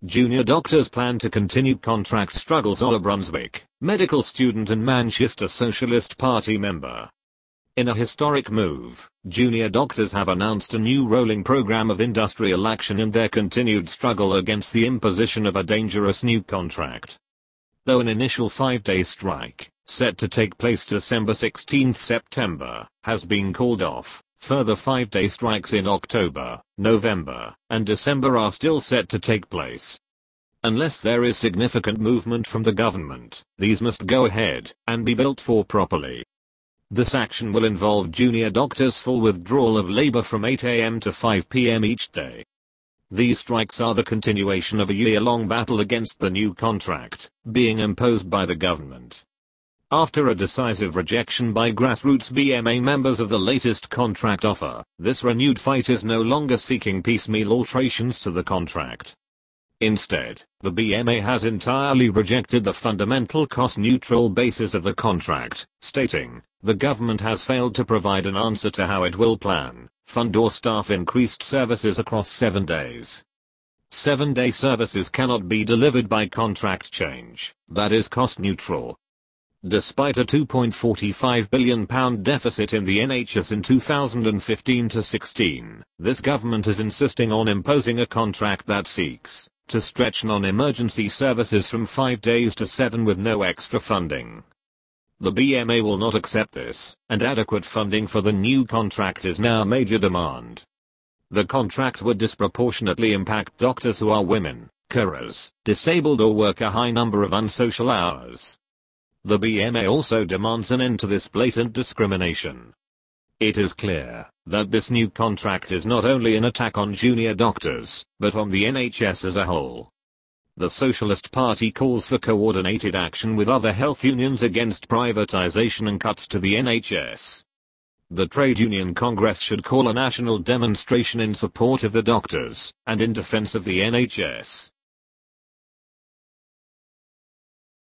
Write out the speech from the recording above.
Junior doctors plan to continue contract struggles. Ola Brunswick, medical student and Manchester Socialist Party member. In a historic move, junior doctors have announced a new rolling program of industrial action in their continued struggle against the imposition of a dangerous new contract. Though an initial 5-day strike, set to take place December 16-September, has been called off, further 5-day strikes in October, November, and December are still set to take place. Unless there is significant movement from the government, these must go ahead and be built for properly. This action will involve junior doctors' full withdrawal of labor from 8 a.m. to 5 p.m. each day. These strikes are the continuation of a year-long battle against the new contract being imposed by the government. After a decisive rejection by grassroots BMA members of the latest contract offer, this renewed fight is no longer seeking piecemeal alterations to the contract. Instead, the BMA has entirely rejected the fundamental cost-neutral basis of the contract, stating, the government has failed to provide an answer to how it will plan, fund or staff increased services across 7 days. 7-day services cannot be delivered by contract change that is cost-neutral. Despite a £2.45 billion deficit in the NHS in 2015-16, this government is insisting on imposing a contract that seeks to stretch non-emergency services from 5 days to 7 with no extra funding. The BMA will not accept this, and adequate funding for the new contract is now a major demand. The contract would disproportionately impact doctors who are women, carers, disabled or work a high number of unsocial hours. The BMA also demands an end to this blatant discrimination. It is clear that this new contract is not only an attack on junior doctors, but on the NHS as a whole. The Socialist Party calls for coordinated action with other health unions against privatization and cuts to the NHS. The Trade Union Congress should call a national demonstration in support of the doctors and in defense of the NHS.